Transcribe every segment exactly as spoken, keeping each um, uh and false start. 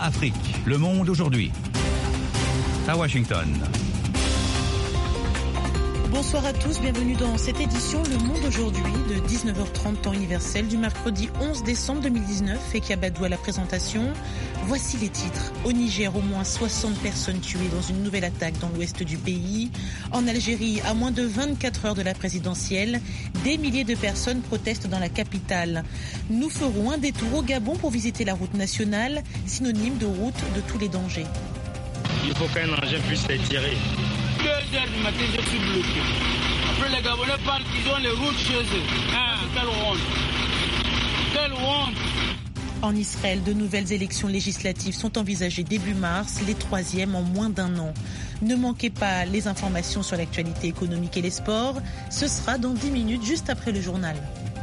Afrique, le monde aujourd'hui. À Washington. Bonsoir à tous, bienvenue dans cette édition Le Monde aujourd'hui de dix-neuf heures trente temps universel du mercredi onze décembre deux mille dix-neuf. Et Kiabadou à la présentation. Voici les titres. Au Niger, au moins soixante personnes tuées dans une nouvelle attaque dans l'ouest du pays. En Algérie, à moins de vingt-quatre heures de la présidentielle, des milliers de personnes protestent dans la capitale. Nous ferons un détour au Gabon pour visiter la route nationale, synonyme de route de tous les dangers. Il faut qu'un engin puisse les tirer. deux heures du matin, je suis bloqué. Après, les Gabonais parlent qu'ils ont les routes chez eux. Ah, quelle honte. Quelle honte. En Israël, de nouvelles élections législatives sont envisagées début mars, les troisièmes en moins d'un an. Ne manquez pas les informations sur l'actualité économique et les sports. Ce sera dans dix minutes, juste après le journal.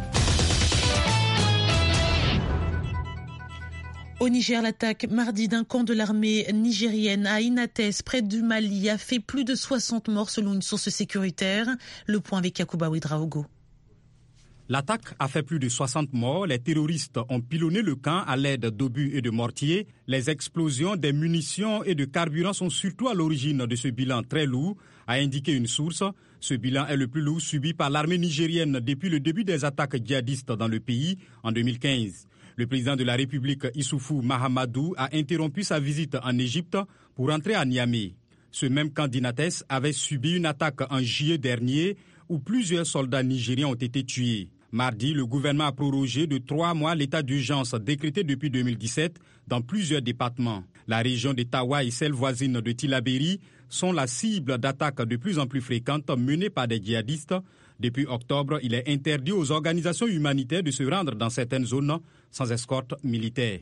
Au Niger, l'attaque mardi d'un camp de l'armée nigérienne à Inates, près du Mali, a fait plus de soixante morts selon une source sécuritaire. Le point avec Yacouba Ouedraogo. L'attaque a fait plus de soixante morts. Les terroristes ont pilonné le camp à l'aide d'obus et de mortiers. Les explosions des munitions et de carburant sont surtout à l'origine de ce bilan très lourd, a indiqué une source. Ce bilan est le plus lourd subi par l'armée nigérienne depuis le début des attaques djihadistes dans le pays en deux mille quinze. Le président de la République, Issoufou Mahamadou, a interrompu sa visite en Égypte pour rentrer à Niamey. Ce même camp d'Inates avait subi une attaque en juillet dernier où plusieurs soldats nigériens ont été tués. Mardi, le gouvernement a prorogé de trois mois l'état d'urgence décrété depuis deux mille dix-sept dans plusieurs départements. La région de Tawa et celle voisine de Tillabéri sont la cible d'attaques de plus en plus fréquentes menées par des djihadistes. Depuis octobre, il est interdit aux organisations humanitaires de se rendre dans certaines zones sans escorte militaire.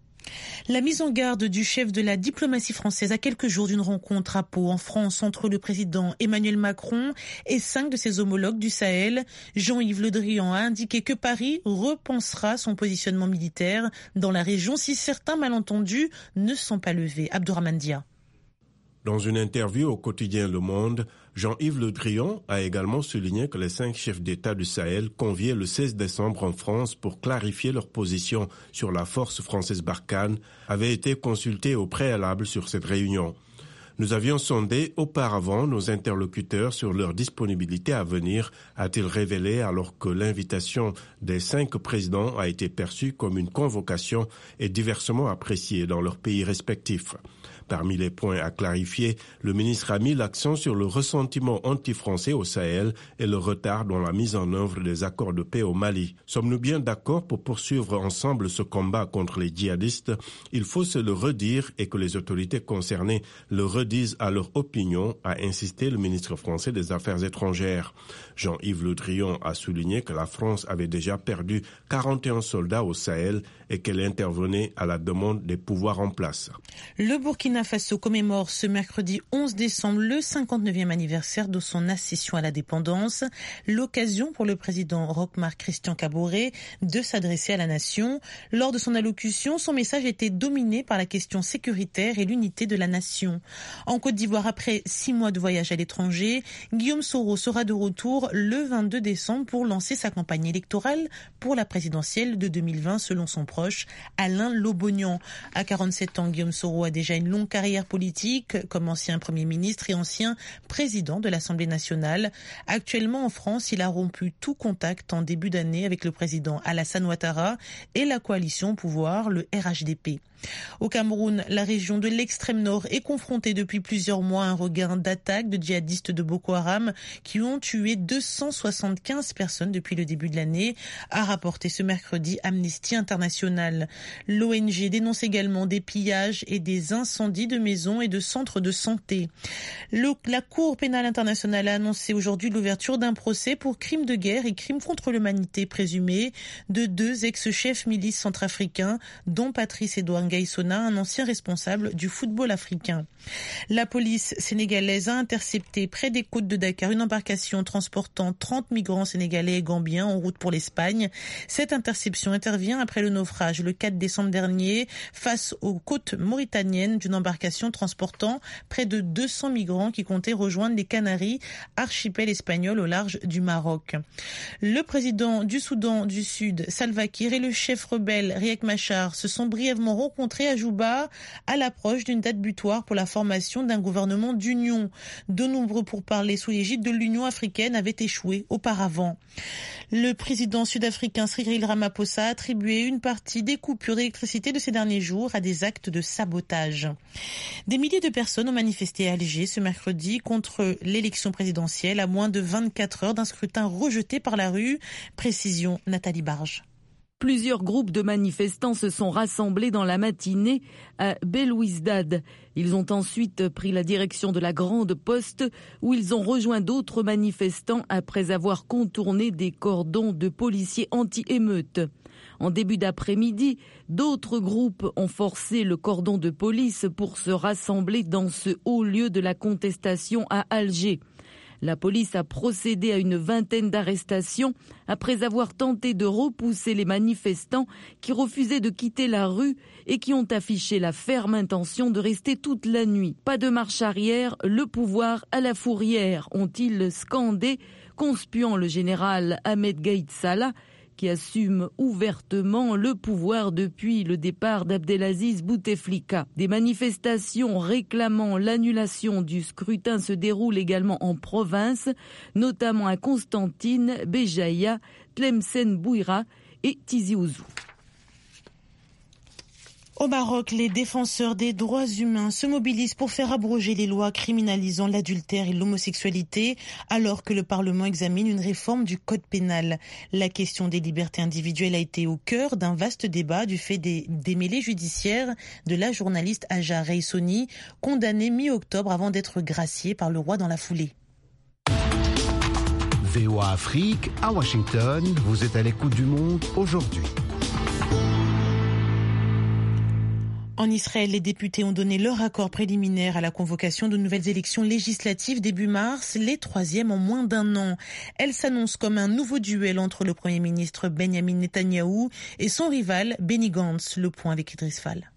La mise en garde du chef de la diplomatie française à quelques jours d'une rencontre à Pau en France entre le président Emmanuel Macron et cinq de ses homologues du Sahel. Jean-Yves Le Drian a indiqué que Paris repensera son positionnement militaire dans la région si certains malentendus ne sont pas levés. Abdourahmane Dia. Dans une interview au quotidien Le Monde, Jean-Yves Le Drian a également souligné que les cinq chefs d'État du Sahel conviés le seize décembre en France pour clarifier leur position sur la force française Barkhane avaient été consultés au préalable sur cette réunion. Nous avions sondé auparavant nos interlocuteurs sur leur disponibilité à venir, a-t-il révélé, alors que l'invitation des cinq présidents a été perçue comme une convocation et diversement appréciée dans leurs pays respectifs. Parmi les points à clarifier, le ministre a mis l'accent sur le ressentiment anti-français au Sahel et le retard dans la mise en œuvre des accords de paix au Mali. Sommes-nous bien d'accord pour poursuivre ensemble ce combat contre les djihadistes? Il faut se le redire et que les autorités concernées le redisent à leur opinion, a insisté le ministre français des Affaires étrangères. Jean-Yves Le Drian a souligné que la France avait déjà perdu quarante et un soldats au Sahel et qu'elle intervenait à la demande des pouvoirs en place. Le Burkina Faso commémore ce mercredi onze décembre le cinquante-neuvième anniversaire de son accession à la dépendance. L'occasion pour le président Roch-Marc Christian Kaboré de s'adresser à la nation. Lors de son allocution, son message était dominé par la question sécuritaire et l'unité de la nation. En Côte d'Ivoire, après six mois de voyage à l'étranger, Guillaume Soro sera de retour le vingt-deux décembre pour lancer sa campagne électorale pour la présidentielle de deux mille vingt selon son proche Alain Lobognan. À quarante-sept ans, Guillaume Soro a déjà une longue carrière politique comme ancien Premier ministre et ancien président de l'Assemblée nationale. Actuellement en France, il a rompu tout contact en début d'année avec le président Alassane Ouattara et la coalition au pouvoir, le R H D P. Au Cameroun, la région de l'extrême nord est confrontée depuis plusieurs mois à un regain d'attaques de djihadistes de Boko Haram qui ont tué deux cent soixante-quinze personnes depuis le début de l'année, a rapporté ce mercredi Amnesty International. L'O N G dénonce également des pillages et des incendies de maisons et de centres de santé. Le, la Cour pénale internationale a annoncé aujourd'hui l'ouverture d'un procès pour crimes de guerre et crimes contre l'humanité présumés de deux ex-chefs milices centrafricains, dont Patrice Edouard Ngaïsona, un ancien responsable du football africain. La police sénégalaise a intercepté près des côtes de Dakar une embarcation transportant trente migrants sénégalais et gambiens en route pour l'Espagne. Cette interception intervient après le naufrage le quatre décembre dernier face aux côtes mauritaniennes d'une embarcation transportant près de deux cents migrants qui comptaient rejoindre les Canaries, archipel espagnol au large du Maroc. Le président du Soudan du Sud, Salva Kiir, et le chef rebelle Riek Machar se sont brièvement rencontrés rencontré à Juba à l'approche d'une date butoir pour la formation d'un gouvernement d'union. De nombreux pourparlers sous l'égide de l'Union africaine avaient échoué auparavant. Le président sud-africain Cyril Ramaphosa a attribué une partie des coupures d'électricité de ces derniers jours à des actes de sabotage. Des milliers de personnes ont manifesté à Alger ce mercredi contre l'élection présidentielle à moins de vingt-quatre heures d'un scrutin rejeté par la rue. Précision Nathalie Barge. Plusieurs groupes de manifestants se sont rassemblés dans la matinée à Belouizdad. Ils ont ensuite pris la direction de la Grande Poste où ils ont rejoint d'autres manifestants après avoir contourné des cordons de policiers anti-émeute. En début d'après-midi, d'autres groupes ont forcé le cordon de police pour se rassembler dans ce haut lieu de la contestation à Alger. La police a procédé à une vingtaine d'arrestations après avoir tenté de repousser les manifestants qui refusaient de quitter la rue et qui ont affiché la ferme intention de rester toute la nuit. Pas de marche arrière, le pouvoir à la fourrière, ont-ils scandé, conspuant le général Ahmed Gaïd Salah, qui assume ouvertement le pouvoir depuis le départ d'Abdelaziz Bouteflika. Des manifestations réclamant l'annulation du scrutin se déroulent également en province, notamment à Constantine, Béjaïa, Tlemcen Bouira et Tizi Ouzou. Au Maroc, les défenseurs des droits humains se mobilisent pour faire abroger les lois criminalisant l'adultère et l'homosexualité, alors que le Parlement examine une réforme du code pénal. La question des libertés individuelles a été au cœur d'un vaste débat du fait des démêlés judiciaires de la journaliste Aja Reissoni, condamnée mi-octobre avant d'être graciée par le roi dans la foulée. V O A Afrique, à Washington, vous êtes à l'écoute du monde aujourd'hui. En Israël, les députés ont donné leur accord préliminaire à la convocation de nouvelles élections législatives début mars, les troisièmes en moins d'un an. Elles s'annoncent comme un nouveau duel entre le Premier ministre Benjamin Netanyahou et son rival Benny Gantz. Le point avec Idriss Fall.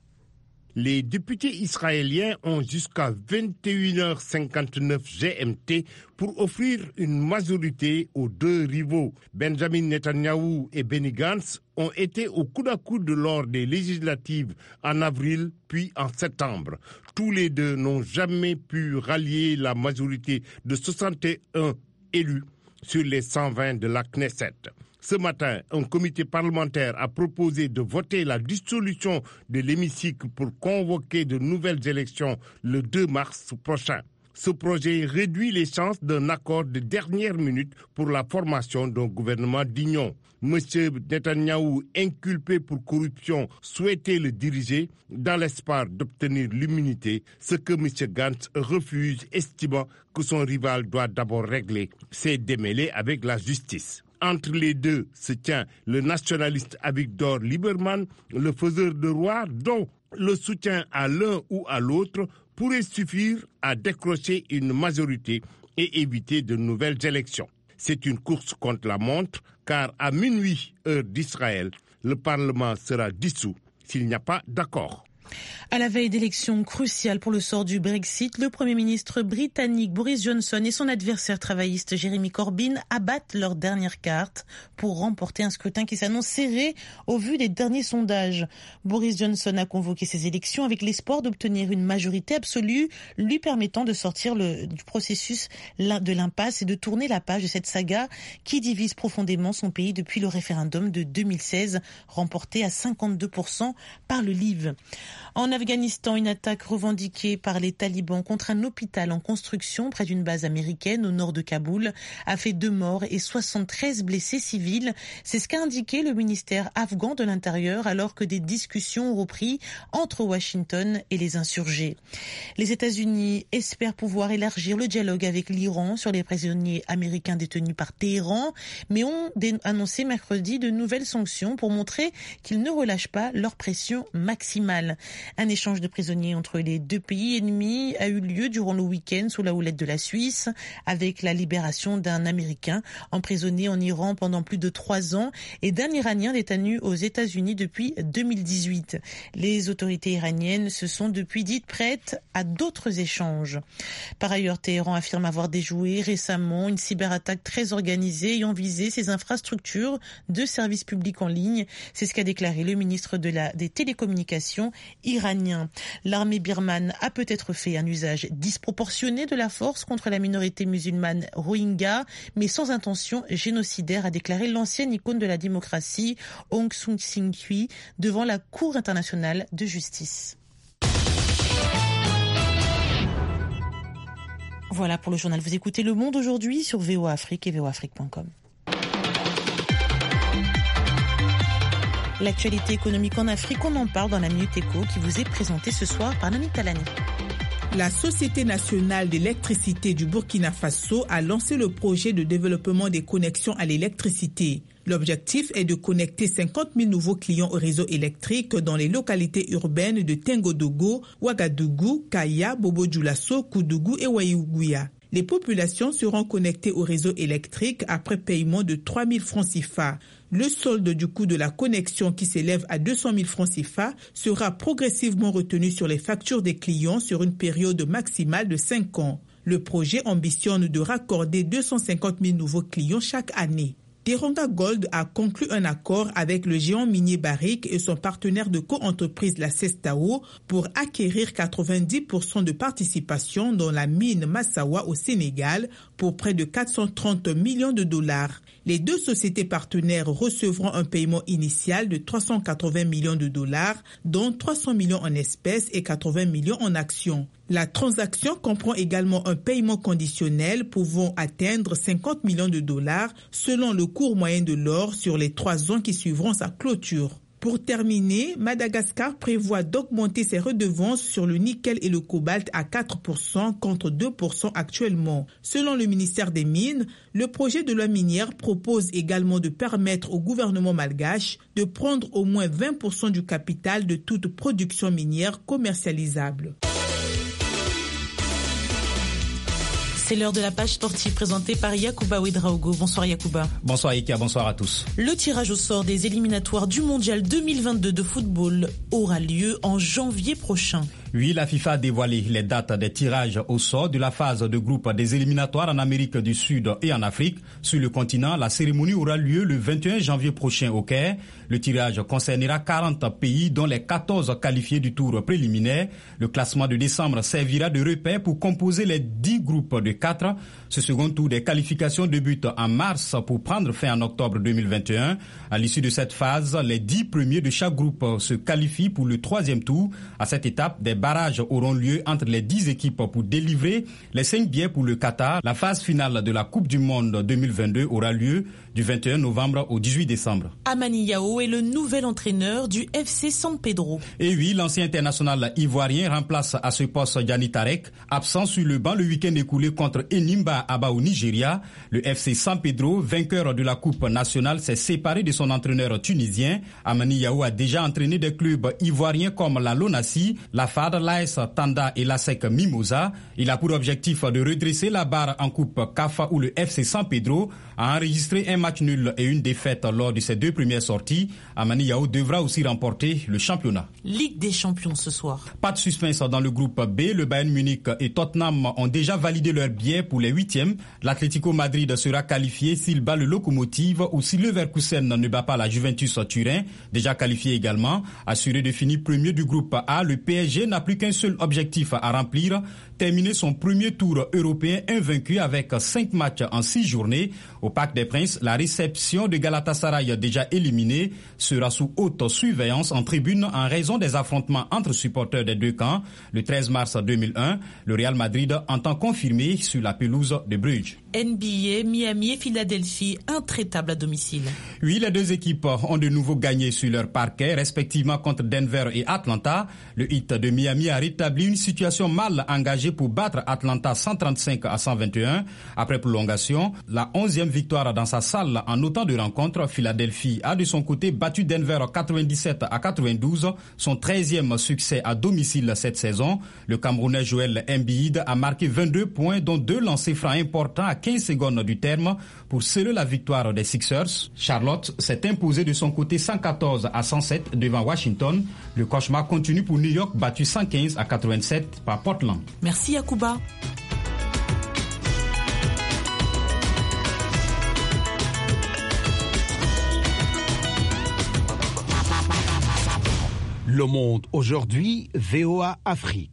Les députés israéliens ont jusqu'à vingt et une heures cinquante-neuf G M T pour offrir une majorité aux deux rivaux. Benjamin Netanyahou et Benny Gantz ont été au coude à coude lors des législatives en avril puis en septembre. Tous les deux n'ont jamais pu rallier la majorité de soixante et un élus sur les cent vingt de la Knesset. Ce matin, un comité parlementaire a proposé de voter la dissolution de l'hémicycle pour convoquer de nouvelles élections le deux mars prochain. Ce projet réduit les chances d'un accord de dernière minute pour la formation d'un gouvernement d'union. Monsieur Netanyahou, inculpé pour corruption, souhaitait le diriger dans l'espoir d'obtenir l'immunité, ce que Monsieur Gantz refuse, estimant que son rival doit d'abord régler ses démêlés avec la justice. Entre les deux se tient le nationaliste Avigdor Lieberman, le faiseur de roi, dont le soutien à l'un ou à l'autre pourrait suffire à décrocher une majorité et éviter de nouvelles élections. C'est une course contre la montre, car à minuit, heure d'Israël, le Parlement sera dissous s'il n'y a pas d'accord. À la veille d'élections cruciales pour le sort du Brexit, le Premier ministre britannique Boris Johnson et son adversaire travailliste Jeremy Corbyn abattent leur dernière carte pour remporter un scrutin qui s'annonce serré au vu des derniers sondages. Boris Johnson a convoqué ces élections avec l'espoir d'obtenir une majorité absolue lui permettant de sortir le, du processus de l'impasse et de tourner la page de cette saga qui divise profondément son pays depuis le référendum de deux mille seize remporté à cinquante-deux pour cent par le Leave. En Afghanistan, une attaque revendiquée par les talibans contre un hôpital en construction près d'une base américaine au nord de Kaboul a fait deux morts et soixante-treize blessés civils. C'est ce qu'a indiqué le ministère afghan de l'Intérieur alors que des discussions ont repris entre Washington et les insurgés. Les États-Unis espèrent pouvoir élargir le dialogue avec l'Iran sur les prisonniers américains détenus par Téhéran, mais ont annoncé mercredi de nouvelles sanctions pour montrer qu'ils ne relâchent pas leur pression maximale. Un échange de prisonniers entre les deux pays ennemis a eu lieu durant le week-end sous la houlette de la Suisse, avec la libération d'un Américain emprisonné en Iran pendant plus de trois ans et d'un Iranien détenu aux États-Unis depuis deux mille dix-huit. Les autorités iraniennes se sont depuis dites prêtes à d'autres échanges. Par ailleurs, Téhéran affirme avoir déjoué récemment une cyberattaque très organisée ayant visé ses infrastructures de services publics en ligne. C'est ce qu'a déclaré le ministre de la, des Télécommunications iranien. L'armée birmane a peut-être fait un usage disproportionné de la force contre la minorité musulmane Rohingya, mais sans intention génocidaire, a déclaré l'ancienne icône de la démocratie Aung San Suu Kyi devant la Cour internationale de justice. Voilà pour le journal. Vous écoutez Le Monde aujourd'hui sur V O A Afrique et v o afrique point com. L'actualité économique en Afrique, on en parle dans la Minute Éco qui vous est présentée ce soir par Nani Talani. La Société nationale d'électricité du Burkina Faso a lancé le projet de développement des connexions à l'électricité. L'objectif est de connecter cinquante mille nouveaux clients au réseau électrique dans les localités urbaines de Tengodogo, Ouagadougou, Kaya, Bobo-Dioulasso, Koudougou et Wayougouya. Les populations seront connectées au réseau électrique après paiement de trois mille francs C F A. Le solde du coût de la connexion, qui s'élève à deux cent mille francs C F A, sera progressivement retenu sur les factures des clients sur une période maximale de cinq ans. Le projet ambitionne de raccorder deux cent cinquante mille nouveaux clients chaque année. Teranga Gold a conclu un accord avec le géant minier Barrick et son partenaire de co-entreprise la Sestao pour acquérir quatre-vingt-dix pour cent de participation dans la mine Massawa au Sénégal pour près de quatre cent trente millions de dollars. Les deux sociétés partenaires recevront un paiement initial de trois cent quatre-vingts millions de dollars, dont trois cents millions en espèces et quatre-vingts millions en actions. La transaction comprend également un paiement conditionnel pouvant atteindre cinquante millions de dollars selon le cours moyen de l'or sur les trois ans qui suivront sa clôture. Pour terminer, Madagascar prévoit d'augmenter ses redevances sur le nickel et le cobalt à quatre pour cent contre deux pour cent actuellement. Selon le ministère des Mines, le projet de loi minière propose également de permettre au gouvernement malgache de prendre au moins vingt pour cent du capital de toute production minière commercialisable. C'est l'heure de la page sportive présentée par Yacouba Ouedraogo. Bonsoir Yacouba. Bonsoir Ika, bonsoir à tous. Le tirage au sort des éliminatoires du Mondial deux mille vingt-deux de football aura lieu en janvier prochain. Oui, la FIFA a dévoilé les dates des tirages au sort de la phase de groupe des éliminatoires en Amérique du Sud et en Afrique. Sur le continent, la cérémonie aura lieu le vingt et un janvier prochain au Caire. Le tirage concernera quarante pays, dont les quatorze qualifiés du tour préliminaire. Le classement de décembre servira de repère pour composer les dix groupes de quatre. Ce second tour des qualifications débute en mars pour prendre fin en octobre deux mille vingt et un. À l'issue de cette phase, les dix premiers de chaque groupe se qualifient pour le troisième tour. À cette étape, des barrages auront lieu entre les dix équipes pour délivrer les cinq billets pour le Qatar. La phase finale de la Coupe du Monde deux mille vingt-deux aura lieu du vingt et un novembre au dix-huit décembre. Amani Yao est le nouvel entraîneur du F C San Pedro. Et oui, l'ancien international ivoirien remplace à ce poste Gianni Tarek, absent sur le banc le week-end écoulé contre Enimba Aba au Nigeria. Le F C San Pedro, vainqueur de la Coupe nationale, s'est séparé de son entraîneur tunisien. Amani Yao a déjà entraîné des clubs ivoiriens comme la Lonassi, la F A D, l'A S Tanda et l'A S E C Mimosa. Il a pour objectif de redresser la barre en Coupe C A F A où le F C San Pedro a enregistré un match nul et une défaite lors de ses deux premières sorties. Amani Yao devra aussi remporter le championnat. Ligue des champions ce soir. Pas de suspense dans le groupe B. Le Bayern Munich et Tottenham ont déjà validé leur billet pour les huitièmes. L'Atlético Madrid sera qualifié s'il bat le Lokomotiv ou si le Leverkusen ne bat pas la Juventus Turin, déjà qualifié également. Assuré de finir premier du groupe A, le P S G n'a plus qu'un seul objectif à remplir, terminer son premier tour européen invaincu avec cinq matchs en six journées. Au Parc des Princes, la réception de Galatasaray, déjà éliminé, sera sous haute surveillance en tribune en raison des affrontements entre supporters des deux camps. Le treize mars deux mille un, le Real Madrid entend confirmer sur la pelouse de Bruges. N B A, Miami et Philadelphie, intraitables à domicile. Oui, les deux équipes ont de nouveau gagné sur leur parquet, respectivement contre Denver et Atlanta. Le Heat de Miami a rétabli une situation mal engagée pour battre Atlanta cent trente-cinq à cent vingt et un. Après prolongation, la onzième victoire dans sa salle en autant de rencontres. Philadelphie a de son côté battu Denver quatre-vingt-dix-sept à quatre-vingt-douze, son treizième succès à domicile cette saison. Le Camerounais Joel Embiid a marqué vingt-deux points, dont deux lancers francs importants à quinze secondes du terme pour sceller la victoire des Sixers. Charlotte s'est imposée de son côté cent quatorze à cent sept devant Washington. Le cauchemar continue pour New York, battu cent quinze à quatre-vingt-sept par Portland. Merci Yacouba. Le Monde aujourd'hui, V O A Afrique.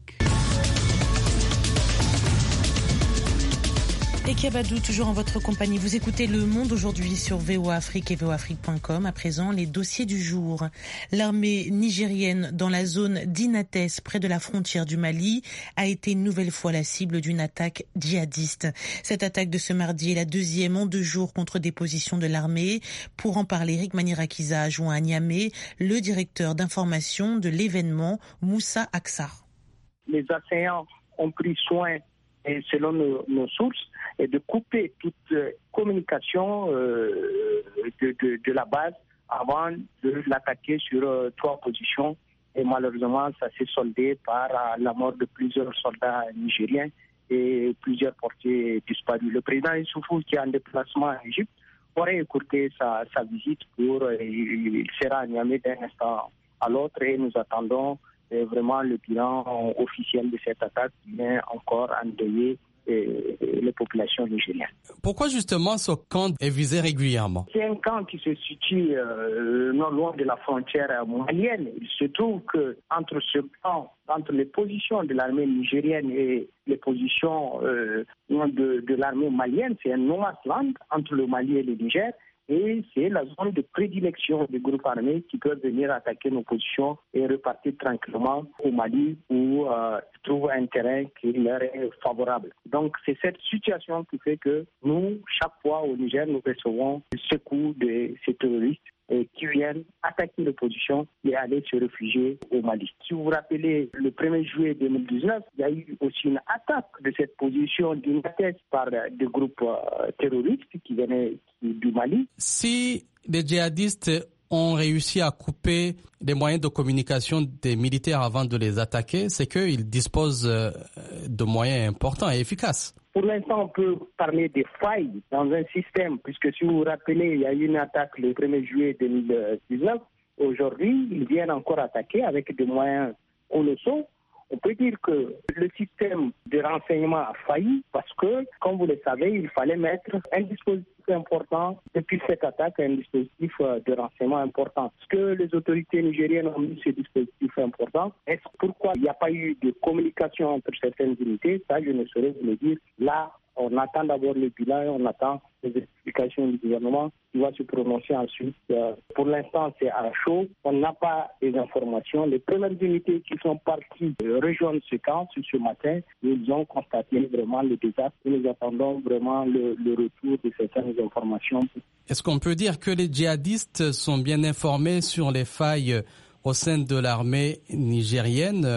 Et Kiabadou, toujours en votre compagnie. Vous écoutez Le Monde aujourd'hui sur V O A Afrique et V O A Afrique point com. À présent, les dossiers du jour. L'armée nigérienne dans la zone d'Inates, près de la frontière du Mali, a été une nouvelle fois la cible d'une attaque djihadiste. Cette attaque de ce mardi est la deuxième en deux jours contre des positions de l'armée. Pour en parler, Eric Manirakiza a joint à Niamey le directeur d'information de l'événement, Moussa Aksar. Les assaillants ont pris soin, et selon nos, nos sources, et de couper toute euh, communication euh, de, de, de la base avant de l'attaquer sur euh, trois positions. Et malheureusement, ça s'est soldé par euh, la mort de plusieurs soldats nigériens et plusieurs portés disparus. Le président Issoufou, qui est en déplacement en Égypte, aurait écourté sa, sa visite pour... Euh, il sera à Niamey d'un instant à l'autre et nous attendons euh, vraiment le bilan officiel de cette attaque qui vient encore endeuiller Et les populations nigériennes. Pourquoi justement ce camp est visé régulièrement? C'est un camp qui se situe euh, non loin de la frontière malienne. Il se trouve que entre ce camp, entre les positions de l'armée nigérienne et les positions euh, de, de l'armée malienne, c'est un no-man's land entre le Mali et le Niger. Et c'est la zone de prédilection des groupes armés qui peuvent venir attaquer nos positions et repartir tranquillement au Mali où euh, ils trouvent un terrain qui leur est favorable. Donc c'est cette situation qui fait que nous, chaque fois au Niger, nous recevons le secours de ces terroristes et qui viennent attaquer les positions et aller se réfugier au Mali. Si vous vous rappelez, le premier juillet deux mille dix-neuf, il y a eu aussi une attaque de cette position d'Inates par des groupes euh, terroristes qui venaient du Mali. Si les djihadistes ont réussi à couper les moyens de communication des militaires avant de les attaquer, c'est qu'ils disposent de moyens importants et efficaces. Pour l'instant, on peut parler des failles dans un système, puisque si vous vous rappelez, il y a eu une attaque le premier juillet deux mille dix-neuf. Aujourd'hui, ils viennent encore attaquer avec des moyens colossaux. On peut dire que le système de renseignement a failli parce que, comme vous le savez, il fallait mettre un dispositif important depuis cette attaque, un dispositif de renseignement important. Est-ce que les autorités nigériennes ont mis ce dispositif important? Est-ce pourquoi il n'y a pas eu de communication entre certaines unités? Ça, je ne saurais vous le dire. Là, on attend d'abord le bilan et on attend les explications du gouvernement qui va se prononcer ensuite. Euh, pour l'instant, c'est à chaud. On n'a pas les informations. Les premières unités qui sont parties euh, rejoindre ce camp ce matin, ils ont constaté vraiment le désastre. Et nous attendons vraiment le, le retour de certaines informations. Est-ce qu'on peut dire que les djihadistes sont bien informés sur les failles au sein de l'armée nigérienne?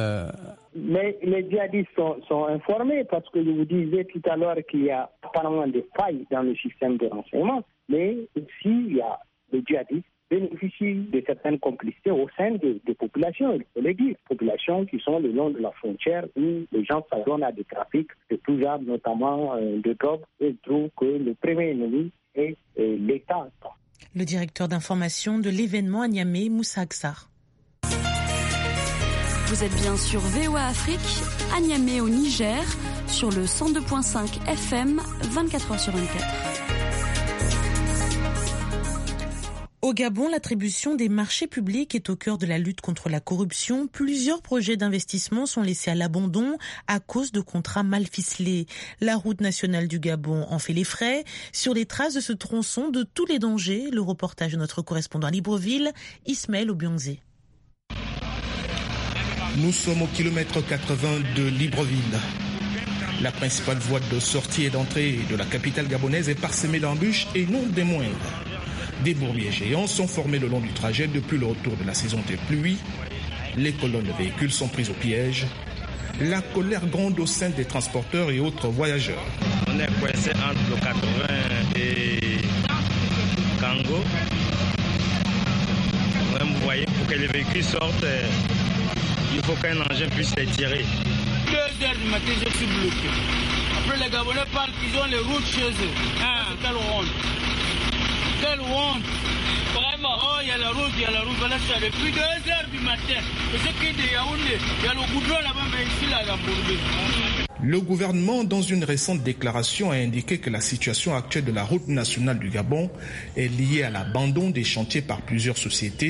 Mais les djihadistes sont, sont informés parce que je vous disais tout à l'heure qu'il y a apparemment des failles dans le système de renseignement, mais aussi il y a les djihadistes bénéficient de certaines complicités au sein des, des populations, il faut le dire, populations qui sont le long de la frontière où les gens s'adonnent à des trafics de tout genre, notamment euh, de drogue, et trouvent que le premier ennemi est euh, l'État. Le directeur d'information de l'événement à Niamey, Moussa Aksar. Vous êtes bien sur V O A Afrique, à Niamey au Niger, sur le cent deux virgule cinq F M, vingt-quatre heures sur vingt-quatre. Au Gabon, l'attribution des marchés publics est au cœur de la lutte contre la corruption. Plusieurs projets d'investissement sont laissés à l'abandon à cause de contrats mal ficelés. La route nationale du Gabon en fait les frais. Sur les traces de ce tronçon, de tous les dangers, le reportage de notre correspondant à Libreville, Ismaël Obiangzé. Nous sommes au kilomètre quatre-vingts de Libreville. La principale voie de sortie et d'entrée de la capitale gabonaise est parsemée d'embûches et non des moindres. Des bourbiers géants sont formés le long du trajet depuis le retour de la saison des pluies. Les colonnes de véhicules sont prises au piège. La colère gronde au sein des transporteurs et autres voyageurs. On est coincé entre le quatre-vingts et Kango. Vous voyez, pour que les véhicules sortent, il faut qu'un engin puisse les tirer. Deux heures du matin, je suis bloqué. Après, les Gabonais parlent qu'ils ont les routes chez eux. Ah, quelle honte. Quelle honte. Vraiment. Oh, il y a la route, il y a la route. Voilà, ça depuis deux heures du matin. Et ce qui est de Yaoundé, il y a le goudron là-bas, mais ici, là, il y a Bourdé. Le gouvernement, dans une récente déclaration, a indiqué que la situation actuelle de la route nationale du Gabon est liée à l'abandon des chantiers par plusieurs sociétés,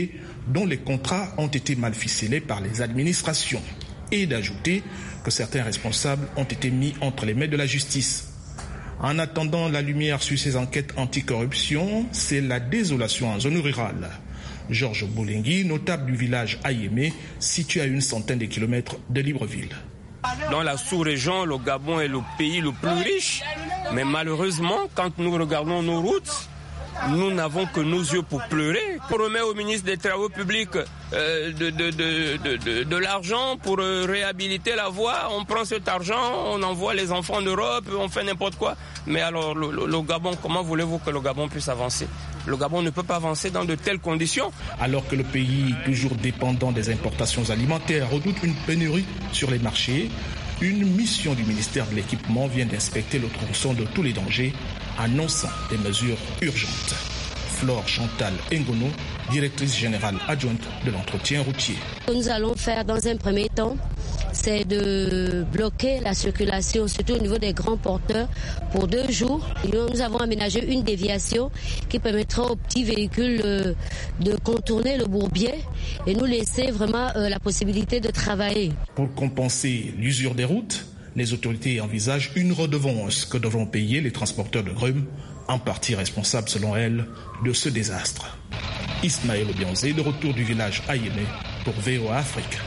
dont les contrats ont été mal ficelés par les administrations. Et d'ajouter que certains responsables ont été mis entre les mains de la justice. En attendant la lumière sur ces enquêtes anticorruption, c'est la désolation en zone rurale. Georges Boulingui, notable du village Ayémé, situé à une centaine de kilomètres de Libreville. Dans la sous-région, le Gabon est le pays le plus riche. Mais malheureusement, quand nous regardons nos routes, nous n'avons que nos yeux pour pleurer. On remet au ministre des Travaux publics euh, de, de, de, de, de, de l'argent pour euh, réhabiliter la voie. On prend cet argent, on envoie les enfants en Europe, on fait n'importe quoi. Mais alors, le, le, le Gabon, comment voulez-vous que le Gabon puisse avancer ? Le Gabon ne peut pas avancer dans de telles conditions. Alors que le pays, toujours dépendant des importations alimentaires, redoute une pénurie sur les marchés, une mission du ministère de l'Équipement vient d'inspecter le tronçon de tous les dangers, annonçant des mesures urgentes. Flore Chantal Ngono, directrice générale adjointe de l'entretien routier. Ce que nous allons faire dans un premier temps, c'est de bloquer la circulation, surtout au niveau des grands porteurs, pour deux jours. Nous avons aménagé une déviation qui permettra aux petits véhicules de contourner le bourbier et nous laisser vraiment la possibilité de travailler. Pour compenser l'usure des routes, les autorités envisagent une redevance que devront payer les transporteurs de grumes, en partie responsables selon elles de ce désastre. Ismaël Obianzé, de retour du village Ayémé pour V O A Afrique.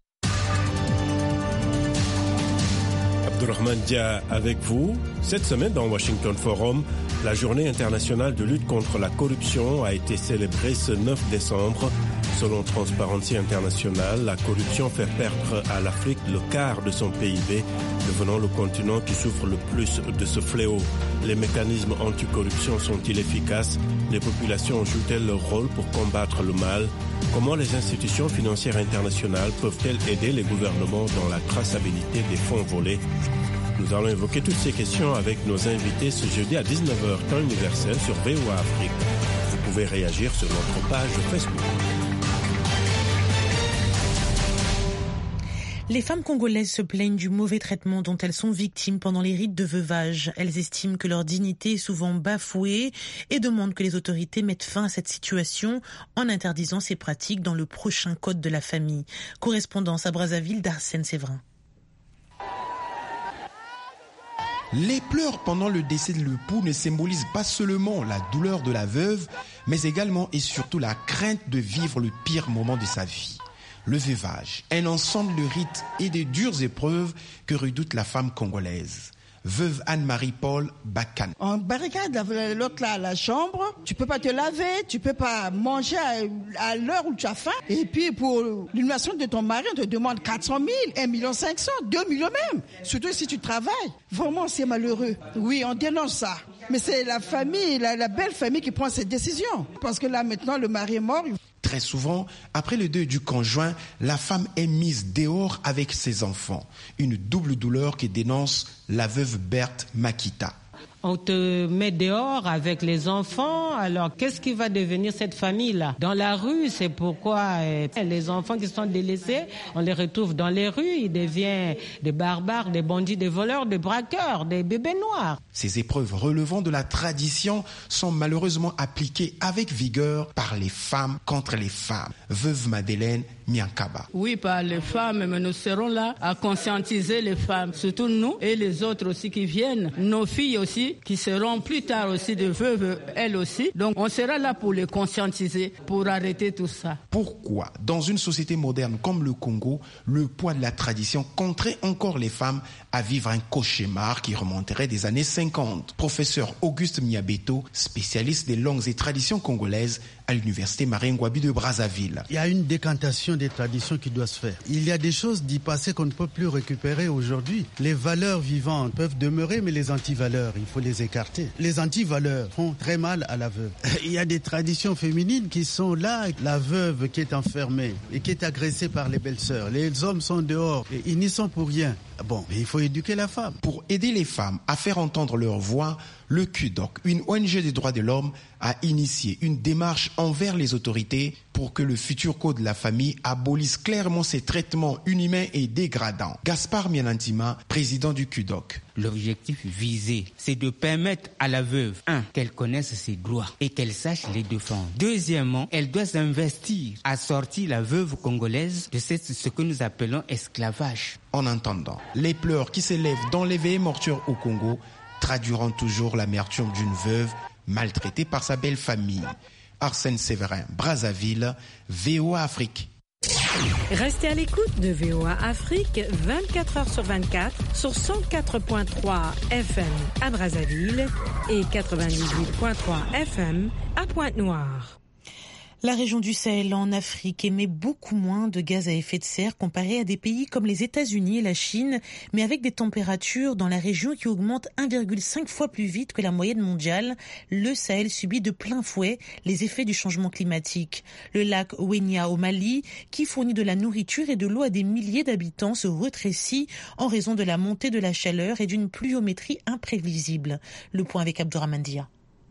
Abdourahmane Dia avec vous. Cette semaine dans Washington Forum, la journée internationale de lutte contre la corruption a été célébrée ce neuf décembre. Selon Transparency International, la corruption fait perdre à l'Afrique le quart de son P I B, devenant le continent qui souffre le plus de ce fléau. Les mécanismes anticorruption sont-ils efficaces? Les populations jouent-elles leur rôle pour combattre le mal? Comment les institutions financières internationales peuvent-elles aider les gouvernements dans la traçabilité des fonds volés? Nous allons évoquer toutes ces questions avec nos invités ce jeudi à dix-neuf heures, temps universel sur V O A Afrique. Vous pouvez réagir sur notre page Facebook. Les femmes congolaises se plaignent du mauvais traitement dont elles sont victimes pendant les rites de veuvage. Elles estiment que leur dignité est souvent bafouée et demandent que les autorités mettent fin à cette situation en interdisant ces pratiques dans le prochain code de la famille. Correspondance à Brazzaville d'Arsène Séverin. Les pleurs pendant le décès de l'époux ne symbolisent pas seulement la douleur de la veuve, mais également et surtout la crainte de vivre le pire moment de sa vie. Le veuvage, un ensemble de rites et de dures épreuves que redoute la femme congolaise. Veuve Anne-Marie Paul Bakan. On barricade l'autre là à la chambre, tu peux pas te laver, tu peux pas manger à, à l'heure où tu as faim. Et puis pour l'inhumation de ton mari, on te demande quatre cent mille, un million cinq cents, deux millions même. Surtout si tu travailles. Vraiment, c'est malheureux. Oui, on dénonce ça. Mais c'est la famille, la, la belle famille qui prend cette décision. Parce que là maintenant, le mari est mort. Très souvent, après le deuil du conjoint, la femme est mise dehors avec ses enfants. Une double douleur que dénonce la veuve Berthe Makita. On te met dehors avec les enfants, alors qu'est-ce qui va devenir cette famille-là? Dans la rue, c'est pourquoi euh, les enfants qui sont délaissés, on les retrouve dans les rues, ils deviennent des barbares, des bandits, des voleurs, des braqueurs, des bébés noirs. Ces épreuves relevant de la tradition sont malheureusement appliquées avec vigueur par les femmes contre les femmes. Veuve Madeleine Miankaba. Oui, par les femmes, mais nous serons là à conscientiser les femmes, surtout nous et les autres aussi qui viennent, nos filles aussi, qui seront plus tard aussi des veuves, elles aussi. Donc on sera là pour les conscientiser, pour arrêter tout ça. Pourquoi, dans une société moderne comme le Congo, le poids de la tradition contraint encore les femmes à vivre un cauchemar qui remonterait des années cinquante? Professeur Auguste Miabeto, spécialiste des langues et traditions congolaises à l'université Marien Ngouabi de Brazzaville. Il y a une décantation des traditions qui doit se faire. Il y a des choses du passé qu'on ne peut plus récupérer aujourd'hui. Les valeurs vivantes peuvent demeurer, mais les antivaleurs, il faut les écarter. Les antivaleurs font très mal à la veuve. Il y a des traditions féminines qui sont là. La veuve qui est enfermée et qui est agressée par les belles-sœurs. Les hommes sont dehors et ils n'y sont pour rien. Bon, mais il faut éduquer la femme. Pour aider les femmes à faire entendre leur voix, le Q D O C, une O N G des droits de l'homme, a initié une démarche envers les autorités pour que le futur code de la famille abolisse clairement ces traitements inhumains et dégradants. Gaspard Mianantima, président du Q D O C. L'objectif visé, c'est de permettre à la veuve, un, qu'elle connaisse ses droits et qu'elle sache les défendre. Deuxièmement, elle doit s'investir à sortir la veuve congolaise de ce que nous appelons esclavage. En attendant, les pleurs qui s'élèvent dans les veillées mortuaires au Congo traduiront toujours l'amertume d'une veuve maltraitée par sa belle famille. Arsène Séverin, Brazzaville, V O A Afrique. Restez à l'écoute de V O A Afrique vingt-quatre heures sur vingt-quatre sur cent quatre virgule trois F M à Brazzaville et quatre-vingt-dix-huit virgule trois F M à Pointe-Noire. La région du Sahel en Afrique émet beaucoup moins de gaz à effet de serre comparé à des pays comme les États-Unis et la Chine, mais avec des températures dans la région qui augmentent un virgule cinq fois plus vite que la moyenne mondiale. Le Sahel subit de plein fouet les effets du changement climatique. Le lac Ouénia au Mali, qui fournit de la nourriture et de l'eau à des milliers d'habitants, se rétrécit en raison de la montée de la chaleur et d'une pluviométrie imprévisible. Le point avec Abdourahmane Dia.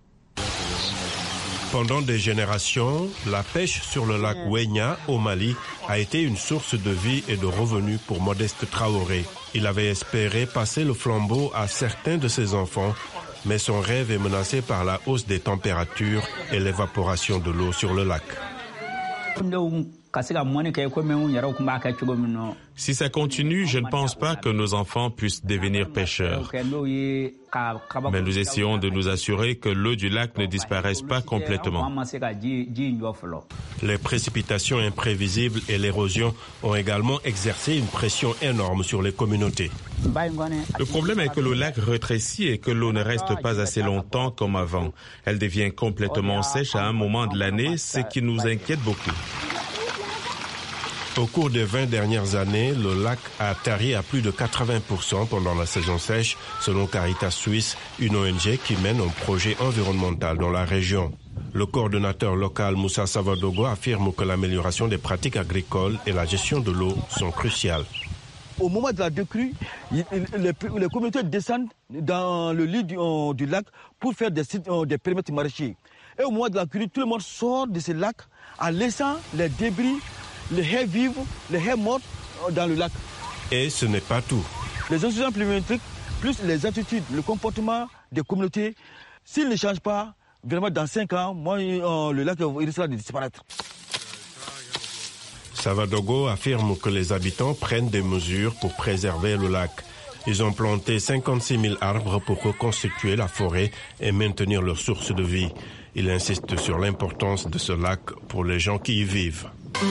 Pendant des générations, la pêche sur le lac Ouénia au Mali a été une source de vie et de revenus pour Modeste Traoré. Il avait espéré passer le flambeau à certains de ses enfants, mais son rêve est menacé par la hausse des températures et l'évaporation de l'eau sur le lac. Si ça continue, je ne pense pas que nos enfants puissent devenir pêcheurs. Mais nous essayons de nous assurer que l'eau du lac ne disparaisse pas complètement. Les précipitations imprévisibles et l'érosion ont également exercé une pression énorme sur les communautés. Le problème est que le lac rétrécit et que l'eau ne reste pas assez longtemps comme avant. Elle devient complètement sèche à un moment de l'année, ce qui nous inquiète beaucoup. Au cours des vingt dernières années, le lac a tari à plus de quatre-vingts pour cent pendant la saison sèche, selon Caritas Suisse, une O N G qui mène un projet environnemental dans la région. Le coordonnateur local Moussa Savadogo affirme que l'amélioration des pratiques agricoles et la gestion de l'eau sont cruciales. Au moment de la décrue, les, les communautés descendent dans le lit du, euh, du lac pour faire des, euh, des périmètres maraîchers. Et au moment de la crue, tout le monde sort de ces lacs en laissant les débris, les haies vives, les haies mortes dans le lac. Et ce n'est pas tout. Les incidents pluviométriques, plus les attitudes, le comportement des communautés, s'ils ne changent pas, vraiment dans cinq ans, moi, euh, le lac risquera de disparaître. Savadogo affirme que les habitants prennent des mesures pour préserver le lac. Ils ont planté cinquante-six mille arbres pour reconstituer la forêt et maintenir leur source de vie. Il insiste sur l'importance de ce lac pour les gens qui y vivent.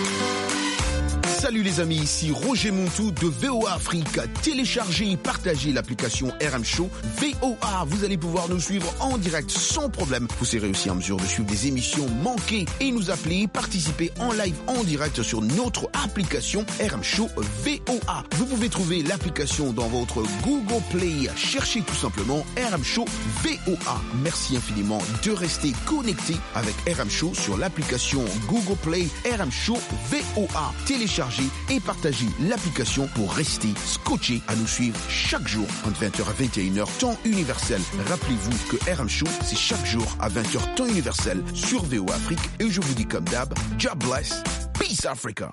Salut les amis, ici Roger Montou de V O A Afrique. Téléchargez et partagez l'application R M Show V O A. Vous allez pouvoir nous suivre en direct sans problème. Vous serez aussi en mesure de suivre des émissions manquées et nous appeler, participer en live en direct sur notre application R M Show V O A. Vous pouvez trouver l'application dans votre Google Play. Cherchez tout simplement R M Show V O A. Merci infiniment de rester connecté avec R M Show sur l'application Google Play R M Show V O A. Téléchargez et partagez l'application pour rester scotché à nous suivre chaque jour entre vingt heures à vingt et une heures temps universel. Rappelez-vous que R M Show, c'est chaque jour à vingt heures temps universel sur V O A Afrique. Et je vous dis comme d'hab, God bless, peace Africa.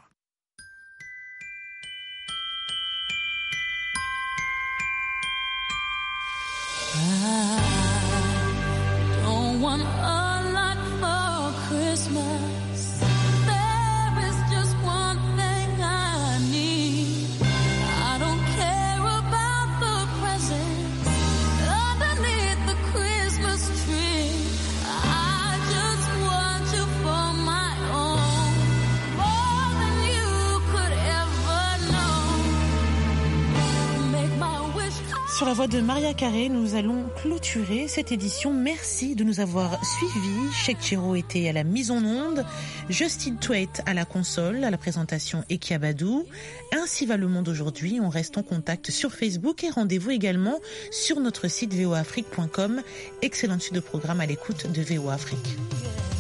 I don't want a lot for Christmas. Sur la voix de Maria Carré, nous allons clôturer cette édition. Merci de nous avoir suivis. Cheikh Chiro était à la mise en onde, Justin Twait à la console, à la présentation et Kiabadou. Ainsi va le monde aujourd'hui. On reste en contact sur Facebook et rendez-vous également sur notre site v o afrique point com. Excellente suite de programme à l'écoute de V O Afrique.